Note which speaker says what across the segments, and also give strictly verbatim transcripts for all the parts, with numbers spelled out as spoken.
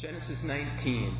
Speaker 1: Genesis nineteen.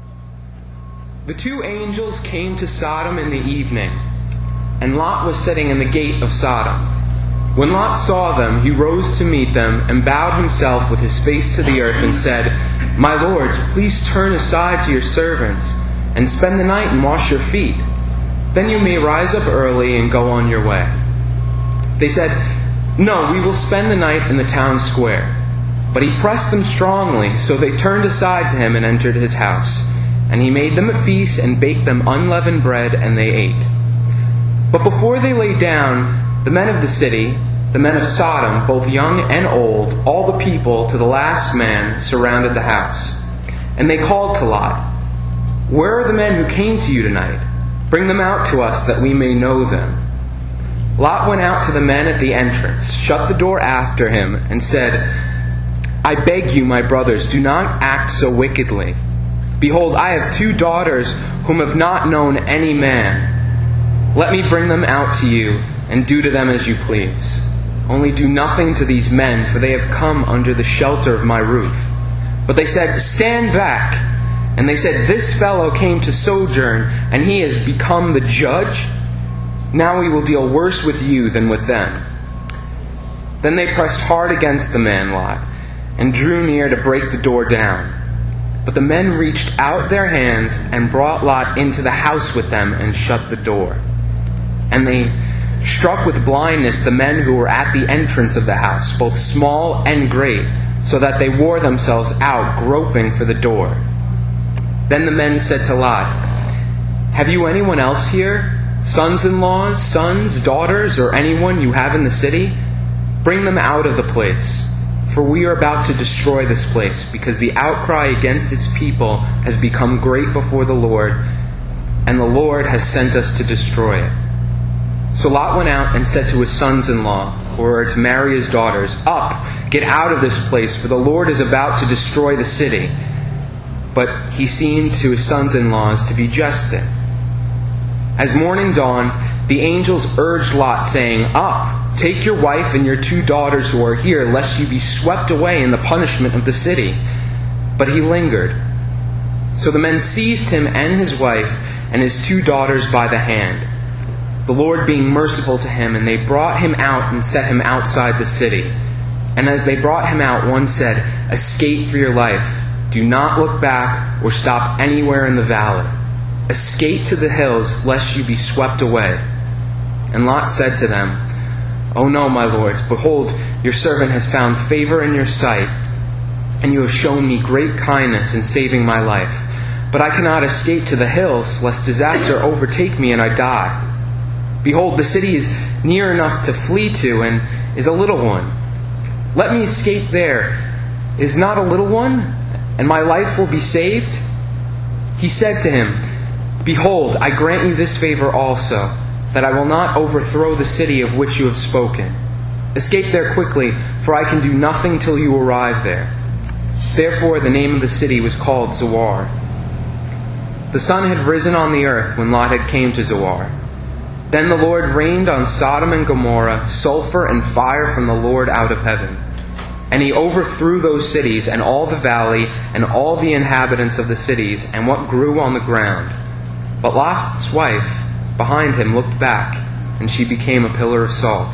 Speaker 1: The two angels came to Sodom in the evening, and Lot was sitting in the gate of Sodom. When Lot saw them, he rose to meet them and bowed himself with his face to the earth and said, "My lords, please turn aside to your servants and spend the night and wash your feet. Then you may rise up early and go on your way." They said, "No, we will spend the night in the town square." But he pressed them strongly, so they turned aside to him and entered his house. And he made them a feast and baked them unleavened bread, and they ate. But before they lay down, the men of the city, the men of Sodom, both young and old, all the people to the last man, surrounded the house. And they called to Lot, "Where are the men who came to you tonight? Bring them out to us that we may know them." Lot went out to the men at the entrance, shut the door after him, and said, "I beg you, my brothers, do not act so wickedly. Behold, I have two daughters whom have not known any man. Let me bring them out to you, and do to them as you please. Only do nothing to these men, for they have come under the shelter of my roof." But they said, "Stand back." And they said, "This fellow came to sojourn, and he has become the judge. Now we will deal worse with you than with them." Then they pressed hard against the man Lot, and drew near to break the door down. But the men reached out their hands and brought Lot into the house with them and shut the door. And they struck with blindness the men who were at the entrance of the house, both small and great, so that they wore themselves out, groping for the door. Then the men said to Lot, "Have you anyone else here? Sons-in-laws, sons, daughters, or anyone you have in the city? Bring them out of the place. For we are about to destroy this place, because the outcry against its people has become great before the Lord, and the Lord has sent us to destroy it." So Lot went out and said to his sons-in-law, who were to marry his daughters, "Up, get out of this place, for the Lord is about to destroy the city." But he seemed to his sons-in-laws to be jesting. As morning dawned, the angels urged Lot, saying, "Up, take your wife and your two daughters who are here, lest you be swept away in the punishment of the city." But he lingered. So the men seized him and his wife and his two daughters by the hand, the Lord being merciful to him, and they brought him out and set him outside the city. And as they brought him out, one said, "Escape for your life. Do not look back or stop anywhere in the valley. Escape to the hills, lest you be swept away." And Lot said to them, "Oh no, my lords, behold, your servant has found favor in your sight, and you have shown me great kindness in saving my life. But I cannot escape to the hills, lest disaster overtake me and I die. Behold, the city is near enough to flee to, and is a little one. Let me escape there. Is not a little one, and my life will be saved?" He said to him, "Behold, I grant you this favor also, that I will not overthrow the city of which you have spoken. Escape there quickly, for I can do nothing till you arrive there." Therefore the name of the city was called Zoar. The sun had risen on the earth when Lot had came to Zoar. Then the Lord rained on Sodom and Gomorrah sulfur and fire from the Lord out of heaven. And he overthrew those cities and all the valley and all the inhabitants of the cities and what grew on the ground. But Lot's wife behind him looked back, and she became a pillar of salt.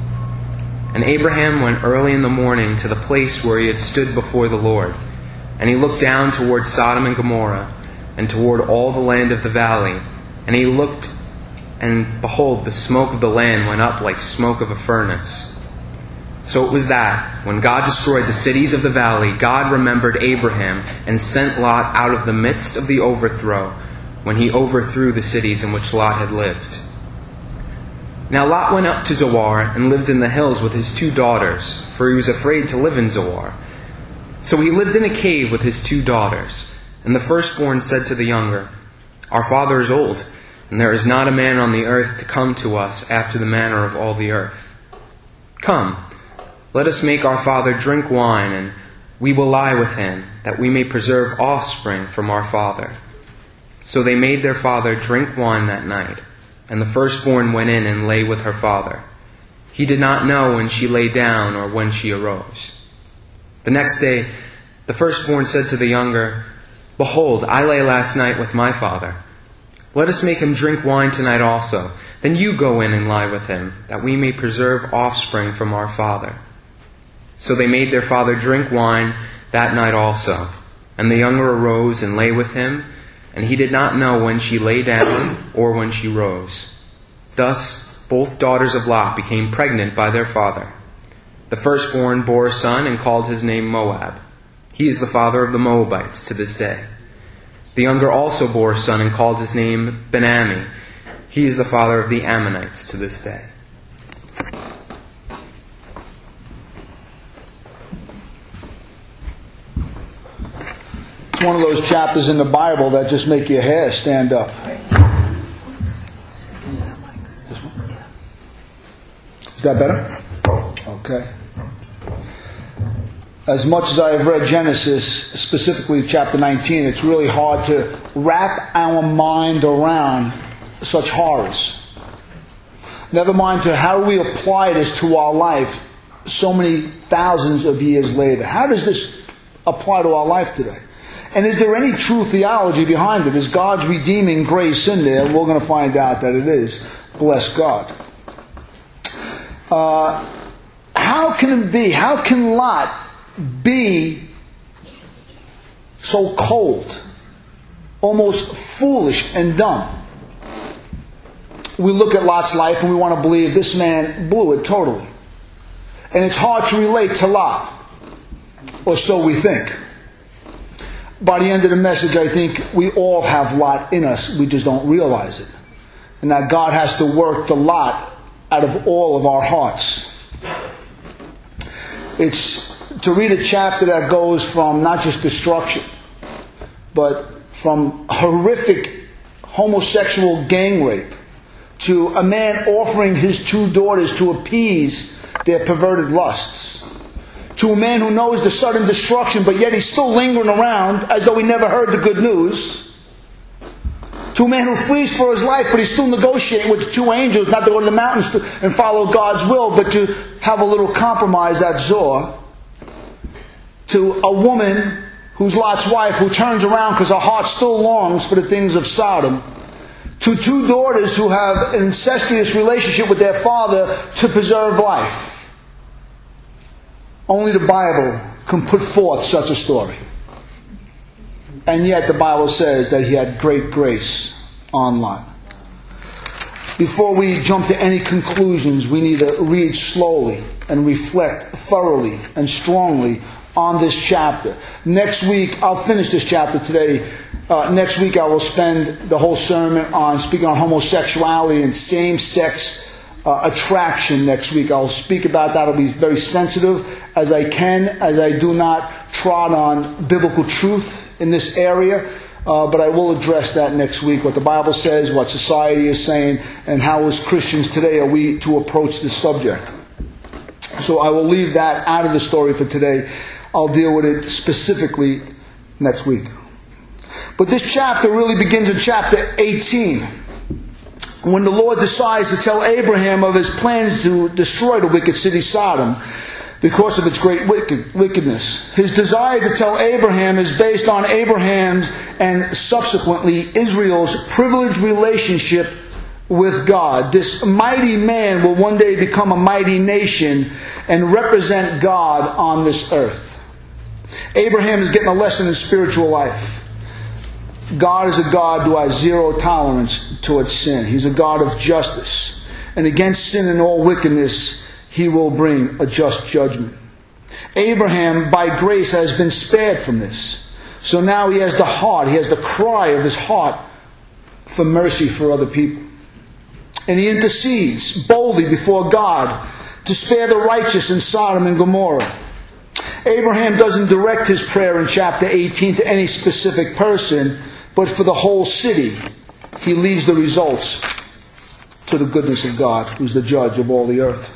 Speaker 1: And Abraham went early in the morning to the place where he had stood before the Lord. And he looked down toward Sodom and Gomorrah, and toward all the land of the valley. And he looked, and behold, the smoke of the land went up like smoke of a furnace. So it was that, when God destroyed the cities of the valley, God remembered Abraham, and sent Lot out of the midst of the overthrow, when he overthrew the cities in which Lot had lived. Now Lot went up to Zoar and lived in the hills with his two daughters, for he was afraid to live in Zoar. So he lived in a cave with his two daughters. And the firstborn said to the younger, "Our father is old, and there is not a man on the earth to come to us after the manner of all the earth. Come, let us make our father drink wine, and we will lie with him, that we may preserve offspring from our father." So they made their father drink wine that night, and the firstborn went in and lay with her father. He did not know when she lay down or when she arose. The next day The firstborn said to the younger, Behold, I lay last night with my father. Let us make him drink wine tonight also. Then you go in and lie with him, that we may preserve offspring from our father. So they made their father drink wine that night also. And the younger arose and lay with him, and he did not know when she lay down or when she rose. Thus both daughters of Lot became pregnant by their father. The firstborn bore a son and called his name Moab. He is the father of the Moabites to this day. The younger also bore a son and called his name Ben-Ammi. He is the father of the Ammonites to this day.
Speaker 2: It's one of those chapters in the Bible that just make your hair stand up. Is that better? Okay. As much as I have read Genesis, specifically chapter nineteen, it's really hard to wrap our mind around such horrors. Never mind to how we apply this to our life so many thousands of years later. How does this apply to our life today? And is there any true theology behind it? Is God's redeeming grace in there? We're going to find out that it is. Bless God. Uh, how can it be? How can Lot be so cold, almost foolish and dumb? We look at Lot's life and we want to believe this man blew it totally. And it's hard to relate to Lot, or so we think. By the end of the message, I think we all have Lot in us. We just don't realize it. And that God has to work the Lot out of all of our hearts. It's to read a chapter that goes from not just destruction, but from horrific homosexual gang rape to a man offering his two daughters to appease their perverted lusts, to a man who knows the sudden destruction, but yet he's still lingering around as though he never heard the good news, to a man who flees for his life, but he's still negotiating with the two angels not to go to the mountains to, and follow God's will, but to have a little compromise at Zoar, to a woman who's Lot's wife, who turns around because her heart still longs for the things of Sodom, to two daughters who have an incestuous relationship with their father to preserve life. Only the Bible can put forth such a story. And yet the Bible says that he had great grace on Lot. Before we jump to any conclusions, we need to read slowly and reflect thoroughly and strongly on this chapter. Next week, I'll finish this chapter today. Uh, next week I will spend the whole sermon on speaking on homosexuality and same-sex uh, attraction next week. I'll speak about that. I'll be very sensitive as I can, as I do not trot on biblical truth in this area. Uh, but I will address that next week, what the Bible says, what society is saying, and how as Christians today are we to approach this subject. So I will leave that out of the story for today. I'll deal with it specifically next week. But this chapter really begins in chapter eighteen, when the Lord decides to tell Abraham of his plans to destroy the wicked city Sodom because of its great wicked, wickedness. His desire to tell Abraham is based on Abraham's and subsequently Israel's privileged relationship with God. This mighty man will one day become a mighty nation and represent God on this earth. Abraham is getting a lesson in spiritual life. God is a God who has zero tolerance towards sin. He's a God of justice. And against sin and all wickedness, he will bring a just judgment. Abraham, by grace, has been spared from this. So now he has the heart, he has the cry of his heart for mercy for other people. And he intercedes boldly before God to spare the righteous in Sodom and Gomorrah. Abraham doesn't direct his prayer in chapter eighteen to any specific person, but for the whole city. He leaves the results to the goodness of God, who's the judge of all the earth.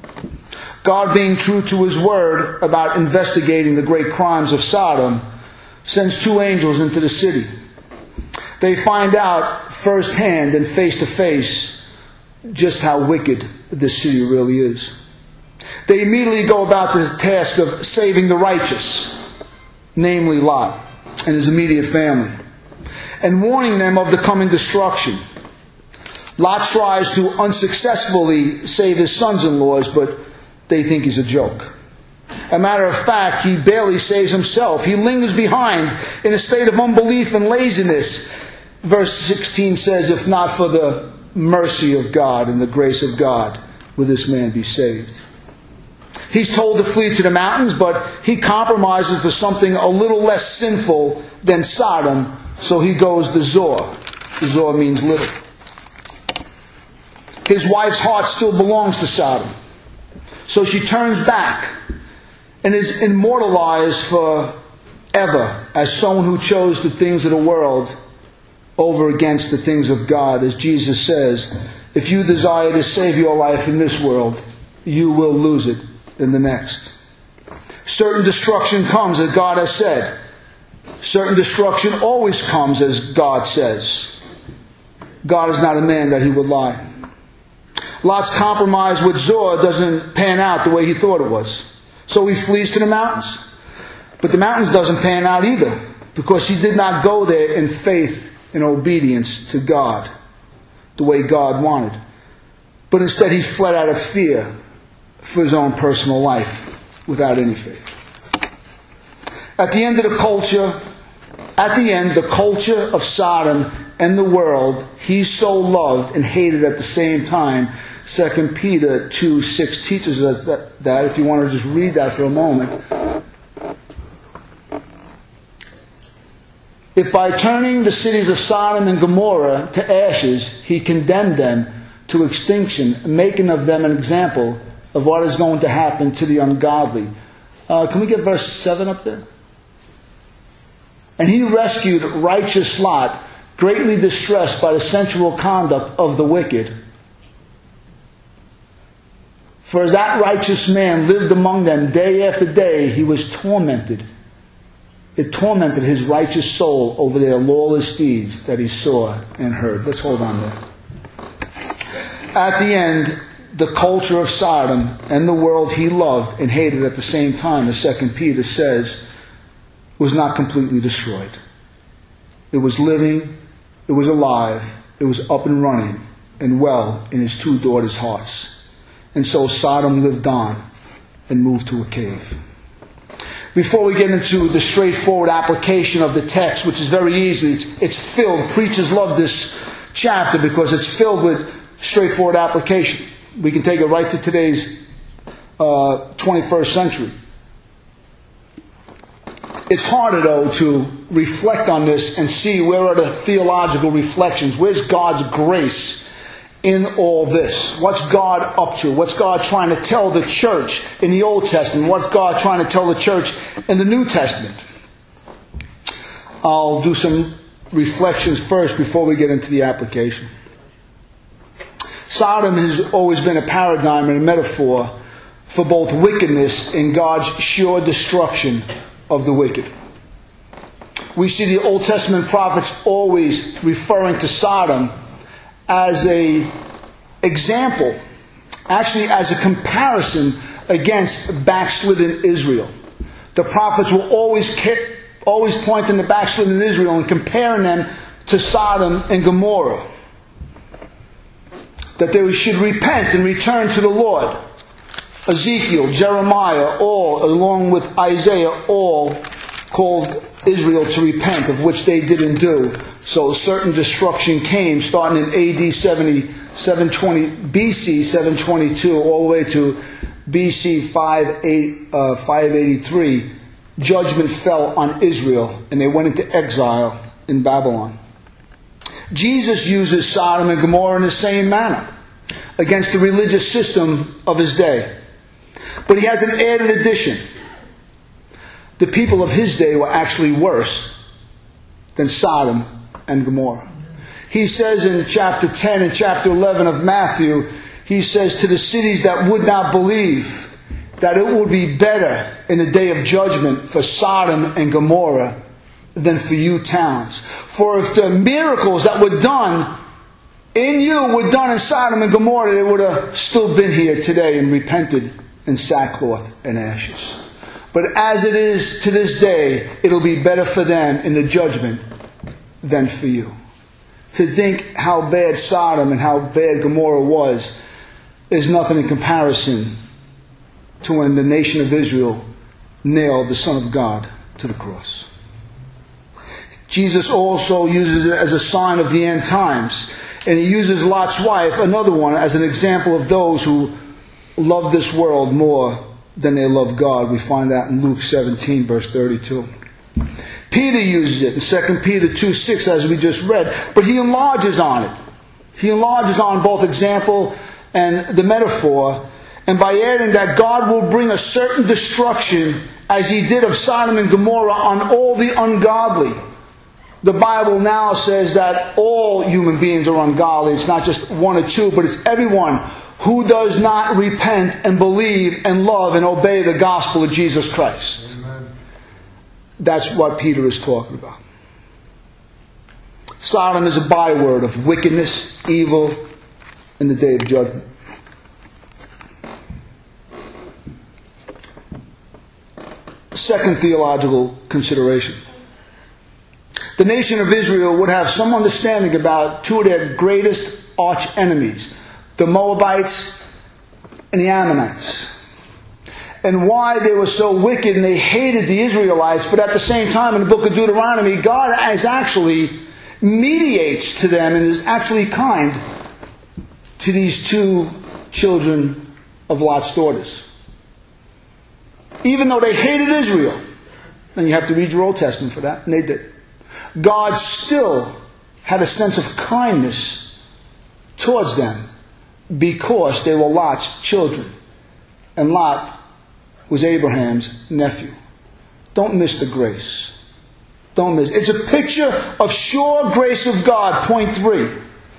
Speaker 2: God, being true to his word about investigating the great crimes of Sodom, sends two angels into the city. They find out firsthand and face to face just how wicked this city really is. They immediately go about the task of saving the righteous. namely Lot and his immediate family, and warning them of the coming destruction. Lot tries to unsuccessfully save his sons-in-laws, but they think he's a joke. A matter of fact, he barely saves himself. He lingers behind in a state of unbelief and laziness. Verse sixteen says, if not for the mercy of God and the grace of God, will this man be saved? He's told to flee to the mountains, but he compromises for something a little less sinful than Sodom, so he goes to Zoar. Zoar means little. His wife's heart still belongs to Sodom, so she turns back and is immortalized forever as someone who chose the things of the world over against the things of God. As Jesus says, if you desire to save your life in this world, you will lose it in the next. Certain destruction comes, as God has said. Certain destruction always comes, as God says. God is not a man that he would lie. Lot's compromise with Zoar doesn't pan out the way he thought it was. So he flees to the mountains. But the mountains doesn't pan out either, because he did not go there in faith and obedience to God, the way God wanted. But instead he fled out of fear for his own personal life, without any faith. At the end of the culture, at the end, the culture of Sodom and the world, he so loved and hated at the same time. Second Peter two six teaches us that, that, if you want to just read that for a moment. If by turning the cities of Sodom and Gomorrah to ashes, he condemned them to extinction, making of them an example of what is going to happen to the ungodly. Uh, can we get verse seven up there? And he rescued righteous Lot, greatly distressed by the sensual conduct of the wicked. For as that righteous man lived among them day after day, he was tormented. It tormented his righteous soul over their lawless deeds that he saw and heard. Let's hold on there. At the end, the culture of Sodom and the world he loved and hated at the same time, as Second Peter says, was not completely destroyed. It was living, it was alive, it was up and running and well in his two daughters' hearts. And so Sodom lived on and moved to a cave. Before we get into the straightforward application of the text, which is very easy, it's, it's filled, preachers love this chapter because it's filled with straightforward application. We can take it right to today's uh, twenty-first century. It's harder, though, to reflect on this and see where are the theological reflections. Where's God's grace in all this? What's God up to? What's God trying to tell the church in the Old Testament? What's God trying to tell the church in the New Testament? I'll do some reflections first before we get into the application. Sodom has always been a paradigm and a metaphor for both wickedness and God's sure destruction of the wicked. We see the Old Testament prophets always referring to Sodom as a example, actually as a comparison against backslidden Israel. The prophets were always always pointing to backslidden Israel and comparing them to Sodom and Gomorrah. That they should repent and return to the Lord. Ezekiel, Jeremiah, all, along with Isaiah, all called Israel to repent, of which they didn't do. So certain destruction came, starting in A D seventy, seven twenty, B C seven twenty-two, all the way to B C five eighty-three. Judgment fell on Israel, and they went into exile in Babylon. Jesus uses Sodom and Gomorrah in the same manner against the religious system of his day. But he has an added addition. The people of his day were actually worse than Sodom and Gomorrah. He says in chapter ten and chapter eleven of Matthew, he says to the cities that would not believe that it would be better in the day of judgment for Sodom and Gomorrah than for you towns. For if the miracles that were done in you were done in Sodom and Gomorrah, they would have still been here today and repented in sackcloth and ashes. But as it is to this day, it'll be better for them in the judgment than for you. To think how bad Sodom and how bad Gomorrah was is nothing in comparison to when the nation of Israel nailed the Son of God to the cross. Jesus also uses it as a sign of the end times. And he uses Lot's wife, another one, as an example of those who love this world more than they love God. We find that in Luke seventeen, verse thirty-two. Peter uses it in Second Peter two six, as we just read, but he enlarges on it. He enlarges on both example and the metaphor, and by adding that God will bring a certain destruction, as he did of Sodom and Gomorrah, on all the ungodly. The Bible now says that all human beings are ungodly. It's not just one or two, but it's everyone who does not repent and believe and love and obey the gospel of Jesus Christ. Amen. That's what Peter is talking about. Sodom is a byword of wickedness, evil, in the day of judgment. Second theological consideration. The nation of Israel would have some understanding about two of their greatest arch enemies, the Moabites and the Ammonites, and why they were so wicked and they hated the Israelites. But at the same time, in the book of Deuteronomy, God is actually mediates to them and is actually kind to these two children of Lot's daughters. Even though they hated Israel, and you have to read your Old Testament for that, and they did, God still had a sense of kindness towards them because they were Lot's children. And Lot was Abraham's nephew. Don't miss the grace. Don't miss. It's a picture of sure grace of God. Point three.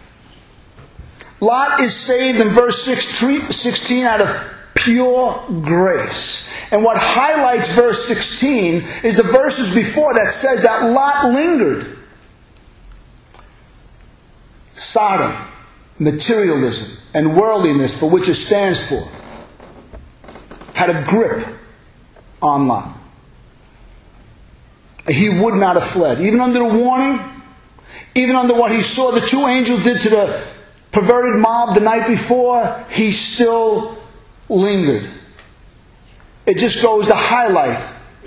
Speaker 2: Lot is saved in verse sixteen out of pure grace. And what highlights verse sixteen is the verses before that says that Lot lingered. Sodom, materialism, and worldliness, for which it stands for, had a grip on Lot. He would not have fled. Even under the warning, even under what he saw the two angels did to the perverted mob the night before, he still lingered. It just goes to highlight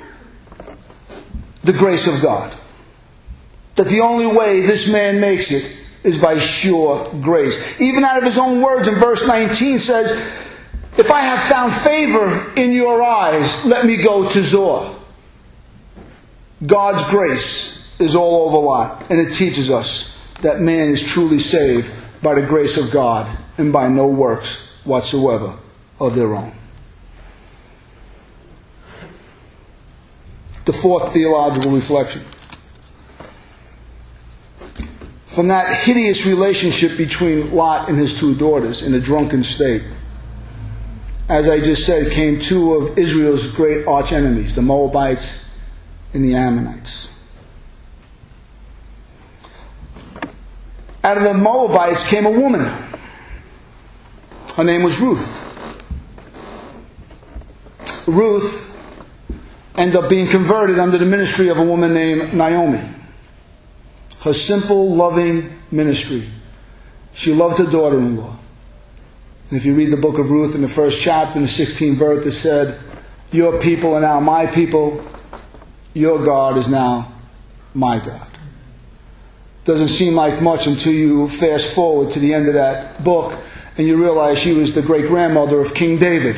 Speaker 2: the grace of God. That the only way this man makes it is by sure grace. Even out of his own words in verse nineteen says, if I have found favor in your eyes, let me go to Zoar. God's grace is all over Lot, and it teaches us that man is truly saved by the grace of God and by no works whatsoever of their own. The fourth theological reflection. From that hideous relationship between Lot and his two daughters in a drunken state, as I just said, came two of Israel's great arch enemies, the Moabites and the Ammonites. Out of the Moabites came a woman. Her name was Ruth. Ruth ended up being converted under the ministry of a woman named Naomi. Her simple, loving ministry. She loved her daughter-in-law. And if you read the book of Ruth in the first chapter, in the sixteenth verse, it said, your people are now my people. Your God is now my God. Doesn't seem like much until you fast forward to the end of that book and you realize she was the great-grandmother of King David.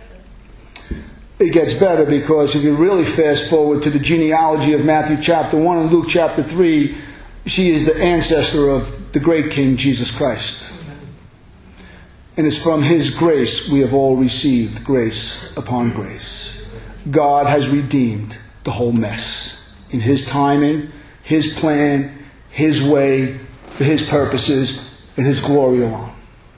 Speaker 2: It gets better, because if you really fast forward to the genealogy of Matthew chapter one and Luke chapter three, she is the ancestor of the great King Jesus Christ. And it's from his grace we have all received grace upon grace. God has redeemed the whole mess in his timing, his plan, his way, for his purposes, and his glory alone.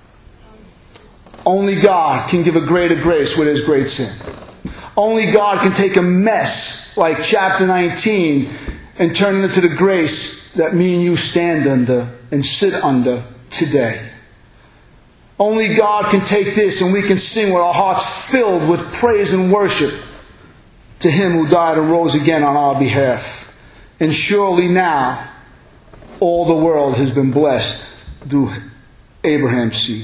Speaker 2: Only God can give a greater grace where there's great sin. Only God can take a mess like chapter nineteen and turn it into the grace that me and you stand under and sit under today. Only God can take this and we can sing with our hearts filled with praise and worship to him who died and rose again on our behalf. And surely now all the world has been blessed through Abraham's seed.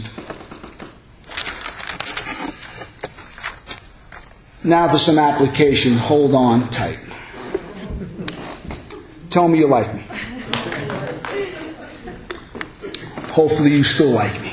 Speaker 2: Now to some application. Hold on tight. Tell me you like me. Hopefully you still like me.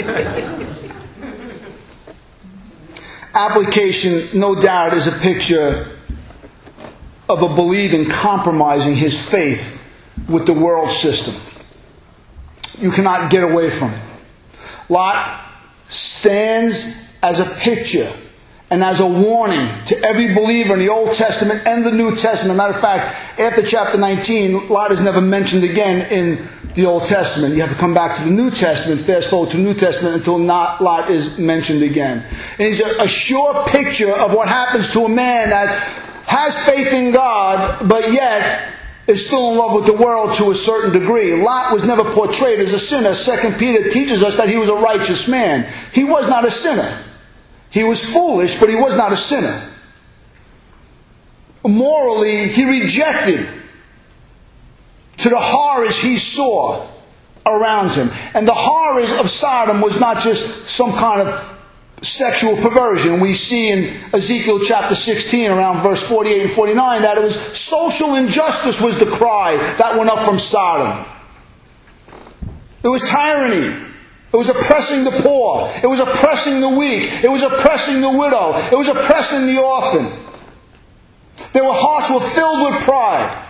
Speaker 2: Application, no doubt, is a picture of a believer compromising his faith with the world system. You cannot get away from it. Lot stands as a picture and as a warning to every believer in the Old Testament and the New Testament. Matter of fact, after chapter nineteen, Lot is never mentioned again in the Old Testament. You have to come back to the New Testament, fast forward to the New Testament until not Lot is mentioned again. And he's a, a sure picture of what happens to a man that has faith in God, but yet is still in love with the world to a certain degree. Lot was never portrayed as a sinner. Second Peter teaches us that he was a righteous man. He was not a sinner. He was foolish, but he was not a sinner. Morally, he rejected to the horrors he saw around him. And the horrors of Sodom was not just some kind of sexual perversion. We see in Ezekiel chapter sixteen, around verse forty-eight and forty-nine, that it was social injustice was the cry that went up from Sodom. It was tyranny. It was oppressing the poor. It was oppressing the weak. It was oppressing the widow. It was oppressing the orphan. Their hearts were filled with pride.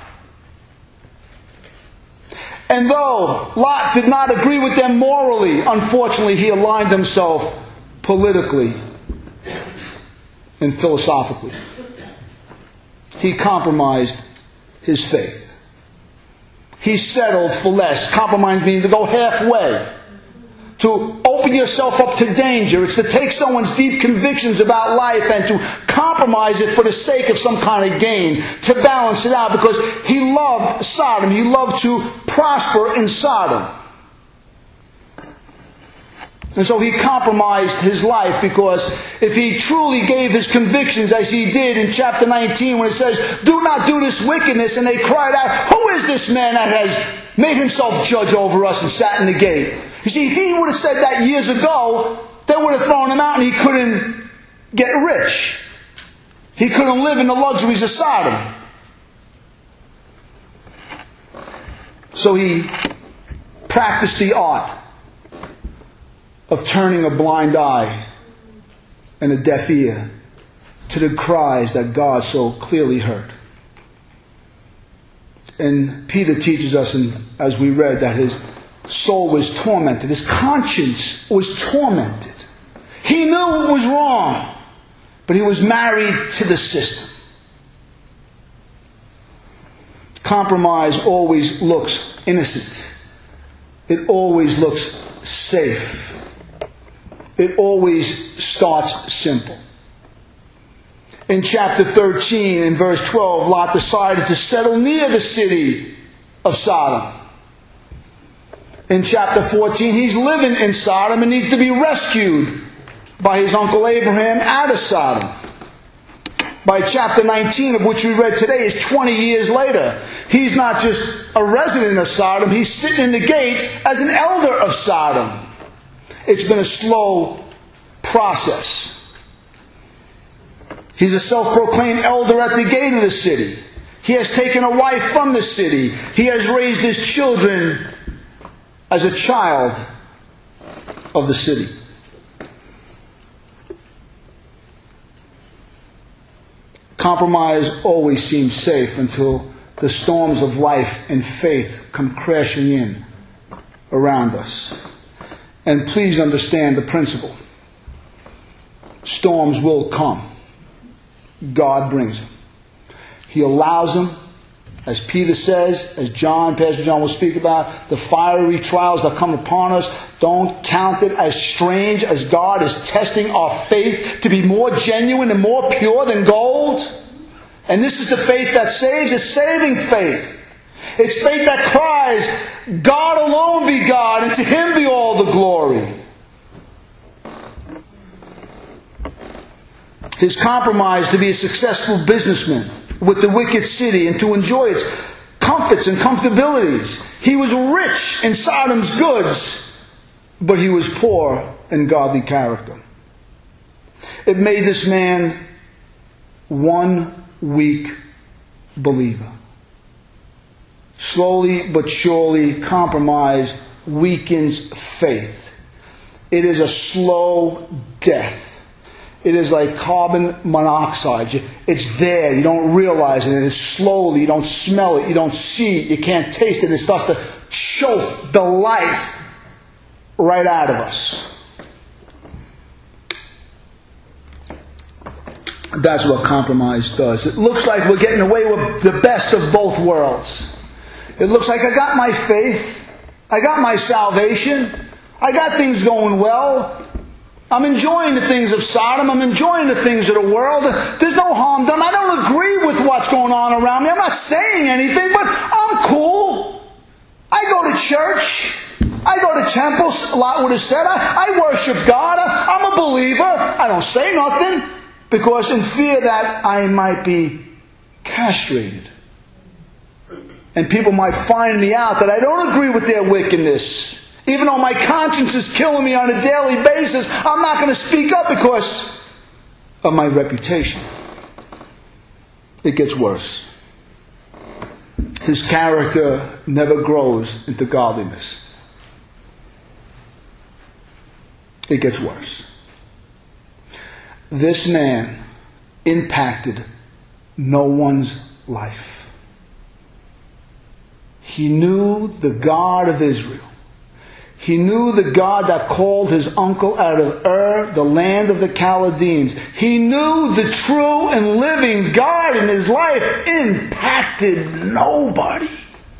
Speaker 2: And though Lot did not agree with them morally, unfortunately he aligned himself politically and philosophically. He compromised his faith. He settled for less. Compromise means to go halfway. To open yourself up to danger. It's to take someone's deep convictions about life and to compromise it for the sake of some kind of gain. To balance it out, because he loved Sodom. He loved to prosper in Sodom. And so he compromised his life, because if he truly gave his convictions as he did in chapter nineteen, when it says, "Do not do this wickedness," and they cried out, "Who is this man that has made himself judge over us and sat in the gate?" You see, if he would have said that years ago, they would have thrown him out and he couldn't get rich. He couldn't live in the luxuries of Sodom. So he practiced the art of turning a blind eye and a deaf ear to the cries that God so clearly heard. And Peter teaches us, in, as we read, that his soul was tormented. His conscience was tormented. He knew it was wrong, but he was married to the system. Compromise always looks innocent. It always looks safe. It always starts simple. In chapter thirteen, in verse twelve, Lot decided to settle near the city of Sodom. In chapter fourteen, he's living in Sodom and needs to be rescued by his uncle Abraham out of Sodom. By chapter nineteen, of which we read today, is twenty years later. He's not just a resident of Sodom, he's sitting in the gate as an elder of Sodom. It's been a slow process. He's a self-proclaimed elder at the gate of the city. He has taken a wife from the city. He has raised his children as a child of the city. Compromise always seems safe until the storms of life and faith come crashing in around us. And please understand the principle. Storms will come. God brings them. He allows them. As Peter says, as John, Pastor John will speak about, the fiery trials that come upon us, don't count it as strange as God is testing our faith to be more genuine and more pure than gold. And this is the faith that saves. It's saving faith. It's faith that cries, God alone be God, and to Him be all the glory. His compromise to be a successful businessman with the wicked city and to enjoy its comforts and comfortabilities. He was rich in Sodom's goods, but he was poor in godly character. It made this man one weak believer. Slowly but surely, compromise weakens faith. It is a slow death. It is like carbon monoxide. It's there. You don't realize it. It's slowly. You don't smell it. You don't see it. You can't taste it. It starts to choke the life right out of us. That's what compromise does. It looks like we're getting away with the best of both worlds. It looks like I got my faith. I got my salvation. I got things going well. I'm enjoying the things of Sodom. I'm enjoying the things of the world. There's no harm done. I don't agree with what's going on around me. I'm not saying anything, but I'm cool. I go to church. I go to temples. Lot would have said. I, I worship God. I, I'm a believer. I don't say nothing because in fear that I might be castrated. And people might find me out that I don't agree with their wickedness. Even though my conscience is killing me on a daily basis, I'm not going to speak up because of my reputation. It gets worse. His character never grows into godliness. It gets worse. This man impacted no one's life. He knew the God of Israel. He knew the God that called his uncle out of Ur, the land of the Chaldeans. He knew the true and living God, in his life impacted nobody.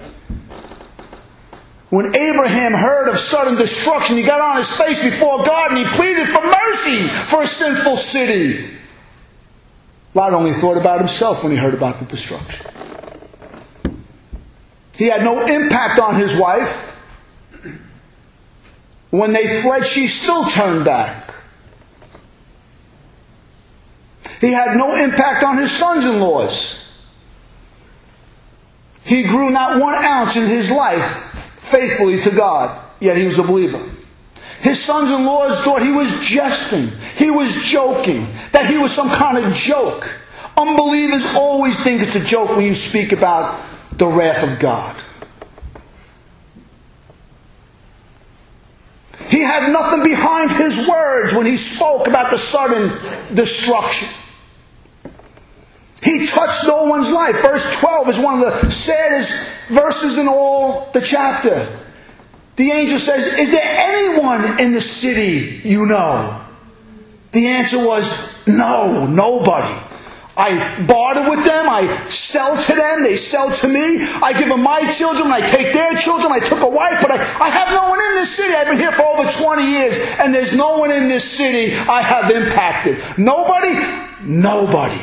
Speaker 2: When Abraham heard of sudden destruction, he got on his face before God and he pleaded for mercy for a sinful city. Lot only thought about himself when he heard about the destruction. He had no impact on his wife. When they fled, she still turned back. He had no impact on his sons-in-laws. He grew not one ounce in his life faithfully to God, yet he was a believer. His sons-in-laws thought he was jesting. He was joking. That he was some kind of joke. Unbelievers always think it's a joke when you speak about the wrath of God. He had nothing behind his words when he spoke about the sudden destruction. He touched no one's life. Verse twelve is one of the saddest verses in all the chapter. The angel says, "Is there anyone in the city you know?" The answer was, "No, nobody. I barter with them. I sell to them. They sell to me. I give them my children. I take their children. I took a wife, but I, I have no one in this city. I've been here for over twenty years, and there's no one in this city I have impacted. Nobody? Nobody."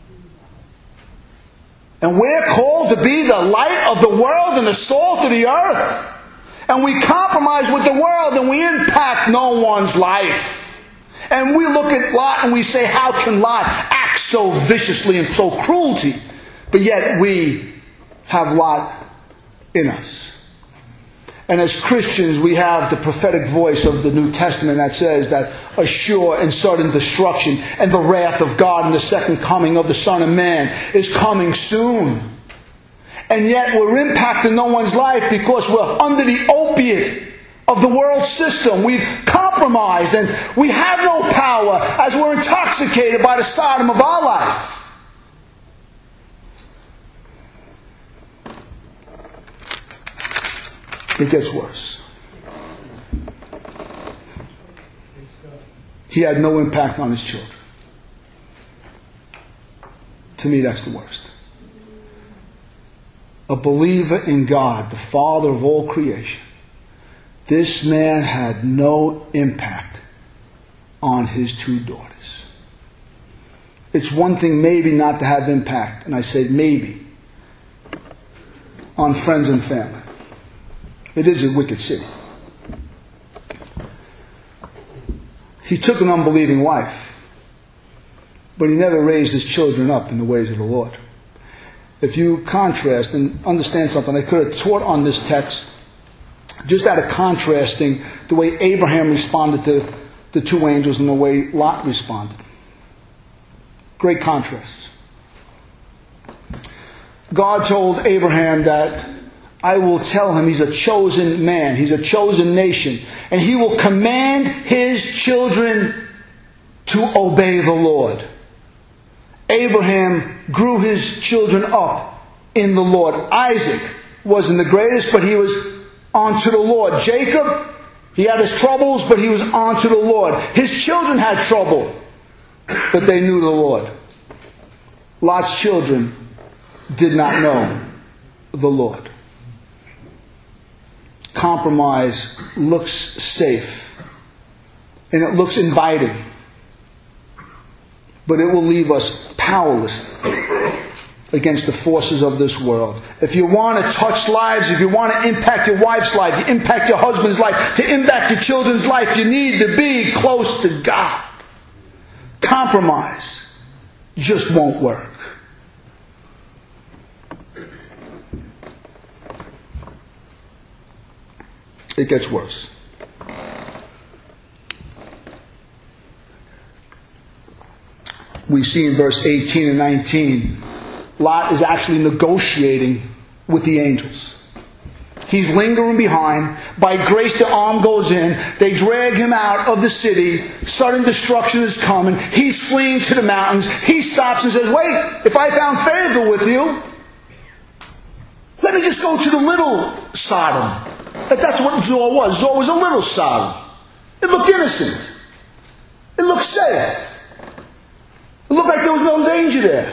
Speaker 2: And we're called to be the light of the world and the salt of the earth. And we compromise with the world and we impact no one's life. And we look at Lot and we say, how can Lot act so viciously and so cruelty? But yet we have Lot in us. And as Christians, we have the prophetic voice of the New Testament that says that a sure and sudden destruction and the wrath of God and the second coming of the Son of Man is coming soon. And yet we're impacting no one's life because we're under the opiate of the world system. We've compromised and we have no power as we're intoxicated by the Sodom of our life. It gets worse. He had no impact on his children. To me, that's the worst. A believer in God, the Father of all creation, this man had no impact on his two daughters. It's one thing maybe not to have impact, and I say maybe, on friends and family. It is a wicked city. He took an unbelieving wife. but he never raised his children up in the ways of the Lord. If you contrast and understand something, I could have taught on this text just out of contrasting the way Abraham responded to the two angels and the way Lot responded. Great contrasts. God told Abraham that I will tell him he's a chosen man, he's a chosen nation, and he will command his children to obey the Lord. Abraham grew his children up in the Lord. Isaac wasn't the greatest, but he was onto the Lord. Jacob, he had his troubles, but he was onto the Lord. His children had trouble, but they knew the Lord. Lot's children did not know the Lord. Compromise looks safe, and it looks inviting, but it will leave us powerless against the forces of this world. If you want to touch lives, if you want to impact your wife's life, you impact your husband's life, to impact your children's life, you need to be close to God. Compromise just won't work. It gets worse. We see in verse eighteen and nineteen, Lot is actually negotiating with the angels. He's lingering behind. By grace the arm goes in. They drag him out of the city. Sudden destruction is coming. He's fleeing to the mountains. He stops and says, wait, if I found favor with you, let me just go to the little Sodom. If that's what Zoar was. Zoar was a little Sodom. It looked innocent. It looked safe. It looked like there was no danger there.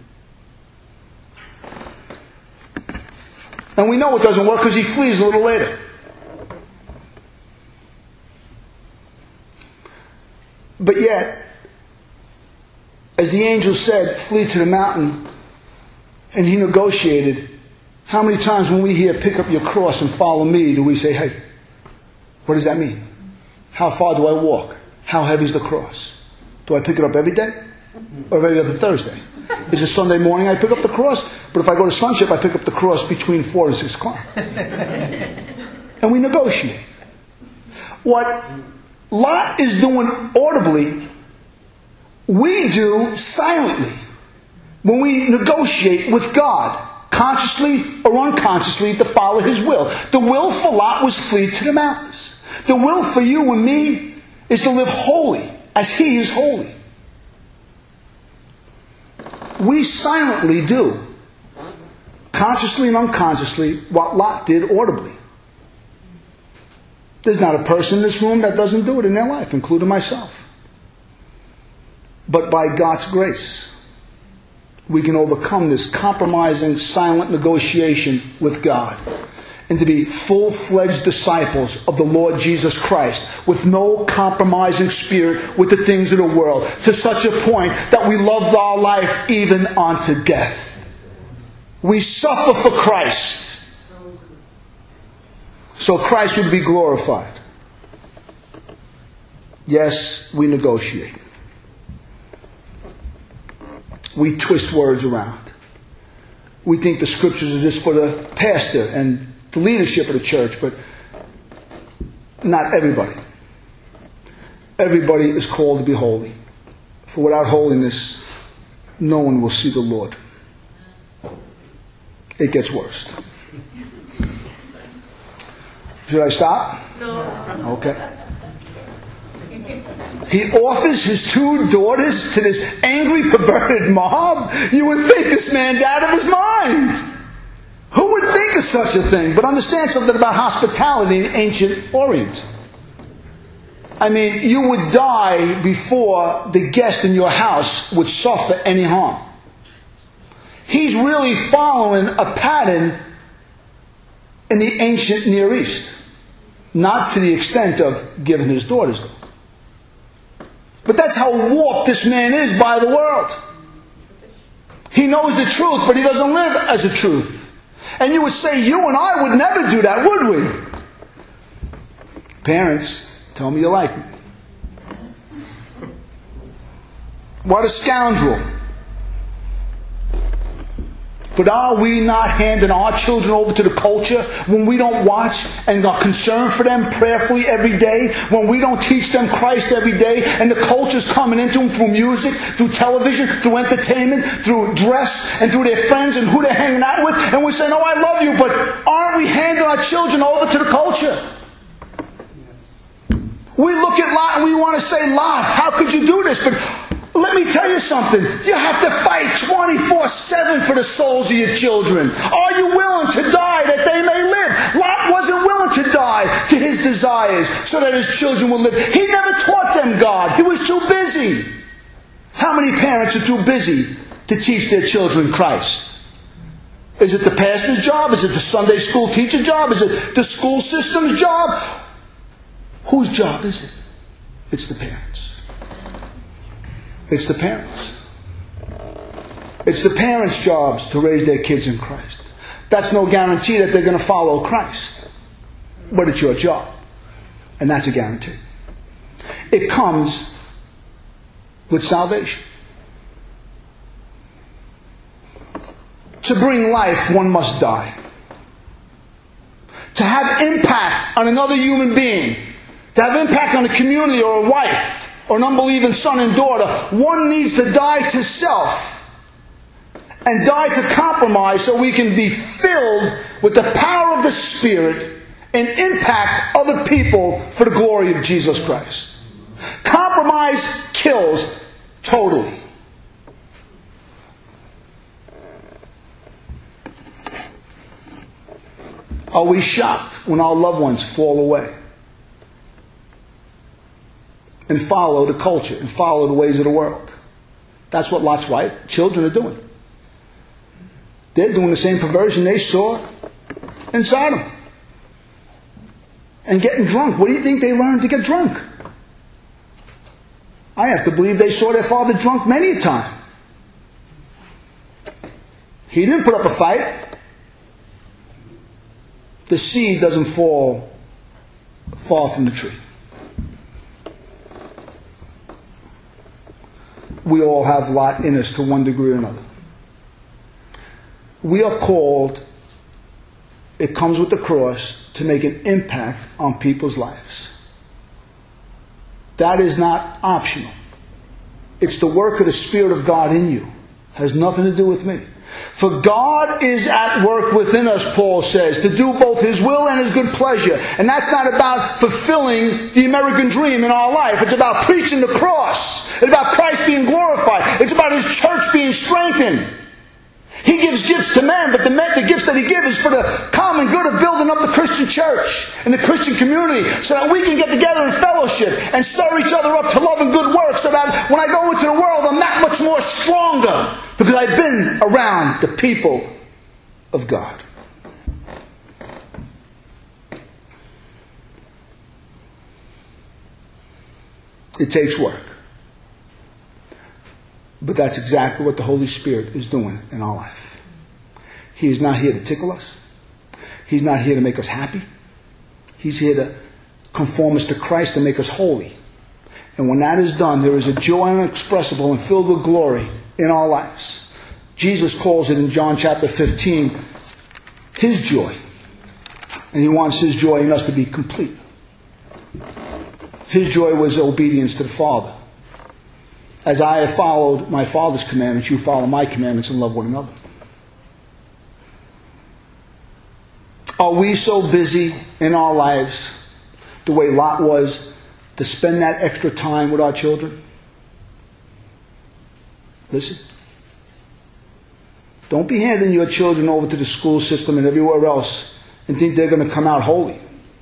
Speaker 2: And we know it doesn't work because he flees a little later. But yet, as the angel said, flee to the mountain, and he negotiated, how many times when we hear pick up your cross and follow me do we say, hey, what does that mean? How far do I walk? How heavy is the cross? Do I pick it up every day? Or every other Thursday? Is it Sunday morning I pick up the cross? But if I go to Sonship, I pick up the cross between four and six o'clock. And we negotiate. What Lot is doing audibly, we do silently when we negotiate with God, consciously or unconsciously, to follow His will. The will for Lot was flee to the mountains. The will for you and me is to live holy as He is holy. We silently do, consciously and unconsciously, what Lot did audibly. There's not a person in this room that doesn't do it in their life, including myself. But by God's grace, we can overcome this compromising, silent negotiation with God and to be full-fledged disciples of the Lord Jesus Christ with no compromising spirit with the things of the world, to such a point that we love our life even unto death. We suffer for Christ, so Christ would be glorified. Yes, we negotiate. We twist words around. We think the scriptures are just for the pastor and the leadership of the church, but not everybody. Everybody is called to be holy. For without holiness, no one will see the Lord. It gets worse. Should I stop? No. Okay. He offers his two daughters to this angry, perverted mob. You would think this man's out of his mind. Who would think of such a thing? But understand something about hospitality in the ancient Orient. I mean, you would die before the guest in your house would suffer any harm. He's really following a pattern in the ancient Near East. Not to the extent of giving his daughters, though. But that's how warped this man is by the world. He knows the truth, but he doesn't live as the truth. And you would say, you and I would never do that, would we? Parents, tell me you like me. What a scoundrel. But are we not handing our children over to the culture when we don't watch and are concerned for them prayerfully every day? When we don't teach them Christ every day and the culture's coming into them through music, through television, through entertainment, through dress, and through their friends and who they're hanging out with? And we say, no, I love you, but aren't we handing our children over to the culture? We look at Lot and we want to say, Lot, how could you do this? But let me tell you something. You have to fight twenty-four seven for the souls of your children. Are you willing to die that they may live? Lot wasn't willing to die to his desires so that his children would live. He never taught them God. He was too busy. How many parents are too busy to teach their children Christ? Is it the pastor's job? Is it the Sunday school teacher job? Is it the school system's job? Whose job is it? It's the parents. It's the parents. It's the parents' jobs to raise their kids in Christ. That's no guarantee that they're going to follow Christ. But it's your job. And that's a guarantee. It comes with salvation. To bring life, one must die. To have impact on another human being, to have impact on a community or a wife, or an unbelieving son and daughter, one needs to die to self and die to compromise so we can be filled with the power of the Spirit and impact other people for the glory of Jesus Christ. Compromise kills totally. Are we shocked when our loved ones fall away and follow the culture and follow the ways of the world? That's what Lot's wife, children are doing. They're doing the same perversion they saw in Sodom. And getting drunk. What do you think they learned to get drunk? I have to believe they saw their father drunk many a time. He didn't put up a fight. The seed doesn't fall far from the tree. We all have Lot in us to one degree or another. We are called, it comes with the cross, to make an impact on people's lives. That is not optional. It's the work of the Spirit of God in you. It has nothing to do with me. For God is at work within us, Paul says, to do both His will and His good pleasure. And that's not about fulfilling the American dream in our life. It's about preaching the cross. It's about Christ being glorified. It's about His church being strengthened. He gives gifts to men, but the, men, the gifts that He gives is for the common good of building up the Christian church and the Christian community so that we can get together in fellowship and stir each other up to love and good works so that when I go into the world, I'm that much more stronger because I've been around the people of God. It takes work. But that's exactly what the Holy Spirit is doing in our life. He is not here to tickle us. He's not here to make us happy. He's here to conform us to Christ and make us holy. And when that is done, there is a joy inexpressible and filled with glory in our lives. Jesus calls it in John chapter fifteen, His joy. And He wants His joy in us to be complete. His joy was obedience to the Father. As I have followed my Father's commandments, you follow my commandments and love one another. Are we so busy in our lives, the way Lot was, to spend that extra time with our children? Listen. Don't be handing your children over to the school system and everywhere else and think they're going to come out holy.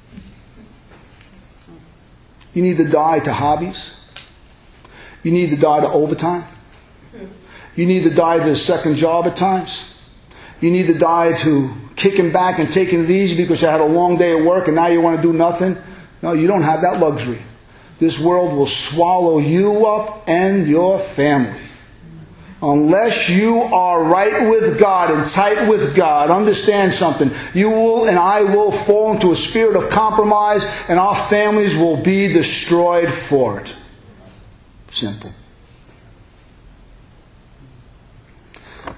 Speaker 2: You need to die to hobbies. You need to die to overtime. You need to die to a second job at times. You need to die to kicking back and taking it easy because you had a long day at work and now you want to do nothing. No, you don't have that luxury. This world will swallow you up and your family. Unless you are right with God and tight with God, understand something. You will and I will fall into a spirit of compromise and our families will be destroyed for it. Simple.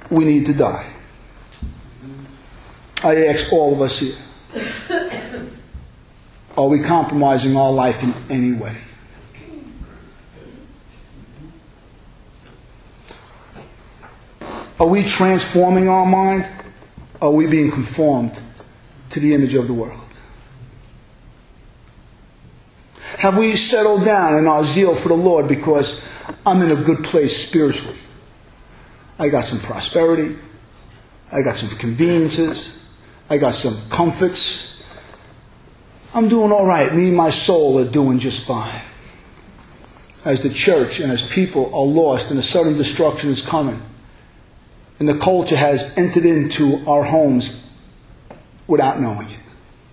Speaker 2: we need to die. I ask all of us here, are we compromising our life in any way? Are we transforming our mind? Are we being conformed to the image of the world? Have we settled down in our zeal for the Lord because I'm in a good place spiritually? I got some prosperity. I got some conveniences. I got some comforts. I'm doing all right. Me and my soul are doing just fine. As the church and as people are lost and a sudden destruction is coming, and the culture has entered into our homes without knowing it.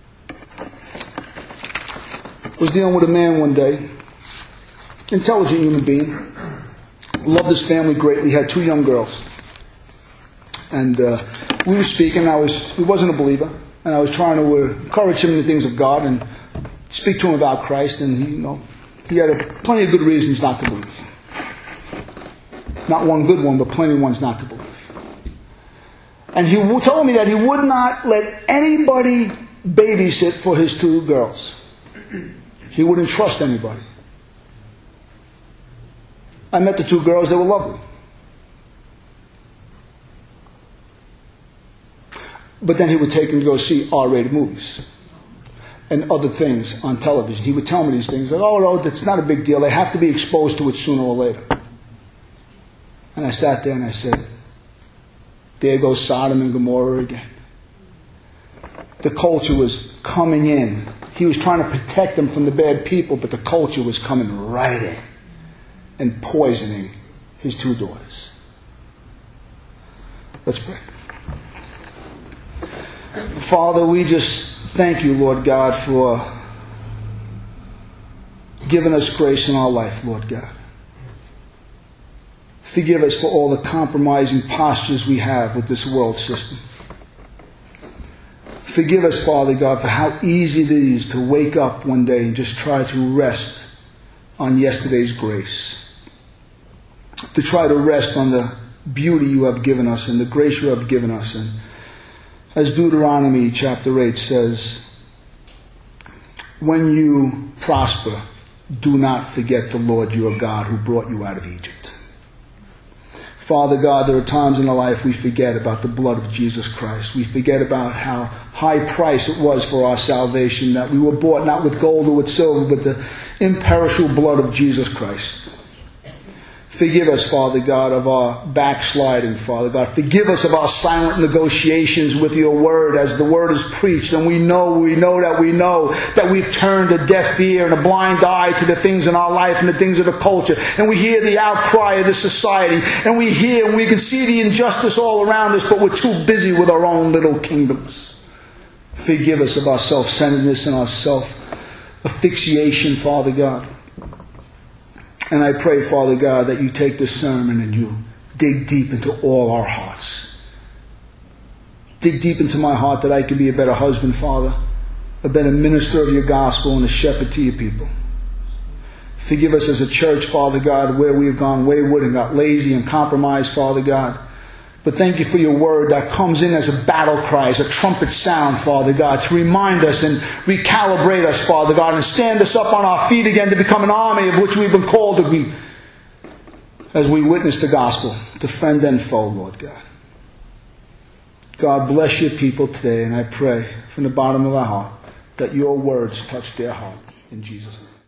Speaker 2: I was dealing with a man one day, intelligent human being, loved his family greatly, had two young girls. And uh, we were speaking, I was, he wasn't a believer, and I was trying to uh, encourage him in the things of God and speak to him about Christ, and he, you know, he had a, plenty of good reasons not to believe. Not one good one, but plenty of ones not to believe. And he told me that he would not let anybody babysit for his two girls. He wouldn't trust anybody. I met the two girls, they were lovely. But then he would take them to go see R-rated movies and other things on television. He would tell me these things, like, oh no, that's not a big deal. They have to be exposed to it sooner or later. And I sat there and I said, there goes Sodom and Gomorrah again. The culture was coming in. He was trying to protect them from the bad people, but the culture was coming right in and poisoning his two daughters. Let's pray. Father, we just thank you, Lord God, for giving us grace in our life, Lord God. Forgive us for all the compromising postures we have with this world system. Forgive us, Father God, for how easy it is to wake up one day and just try to rest on yesterday's grace. To try to rest on the beauty you have given us and the grace you have given us. And as Deuteronomy chapter eight says, when you prosper, do not forget the Lord your God who brought you out of Egypt. Father God, there are times in our life we forget about the blood of Jesus Christ. We forget about how high price it was for our salvation, that we were bought not with gold or with silver, but the imperishable blood of Jesus Christ. Forgive us, Father God, of our backsliding, Father God. Forgive us of our silent negotiations with your word as the word is preached. And we know, we know that we know that we've turned a deaf ear and a blind eye to the things in our life and the things of the culture. And we hear the outcry of the society. And we hear and we can see the injustice all around us, but we're too busy with our own little kingdoms. Forgive us of our self-centeredness and our self-asphyxiation, Father God. And I pray, Father God, that you take this sermon and you dig deep into all our hearts. Dig deep into my heart that I can be a better husband, Father, a better minister of your gospel and a shepherd to your people. Forgive us as a church, Father God, where we have gone wayward and got lazy and compromised, Father God. But thank you for your word that comes in as a battle cry, as a trumpet sound, Father God, to remind us and recalibrate us, Father God, and stand us up on our feet again to become an army of which we've been called to be as we witness the gospel to friend and foe, Lord God. God bless your people today, and I pray from the bottom of our heart that your words touch their heart. In Jesus' name.